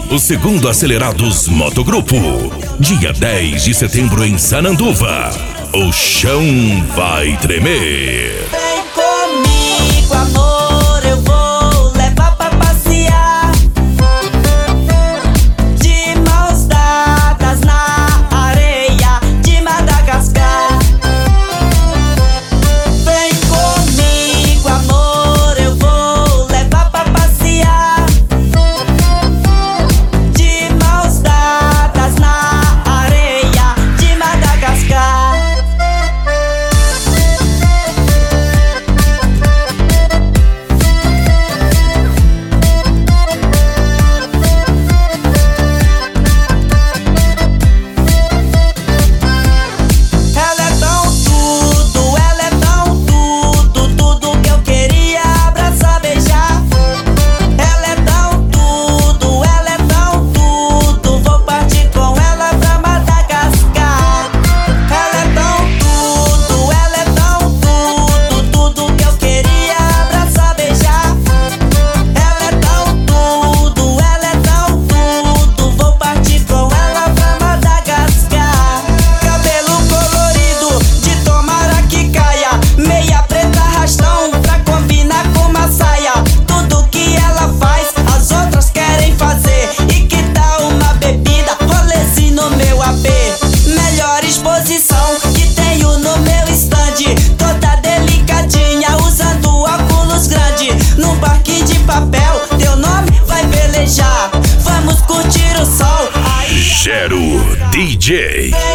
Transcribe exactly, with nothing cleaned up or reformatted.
o segundo Acelerados Motogrupo. Dia dez de setembro em Sananduva. O chão vai tremer. Vem comigo, amor, eu vou levar pra passear. De mãos dadas na areia de Madagascar. Vem comigo, amor, eu vou levar pra passear. De mãos dadas na areia de Madagascar. Que tenho no meu stand, toda delicadinha, usando óculos grande. Num parque de papel, teu nome vai velejar. Vamos curtir o sol. Aí... Gero D J.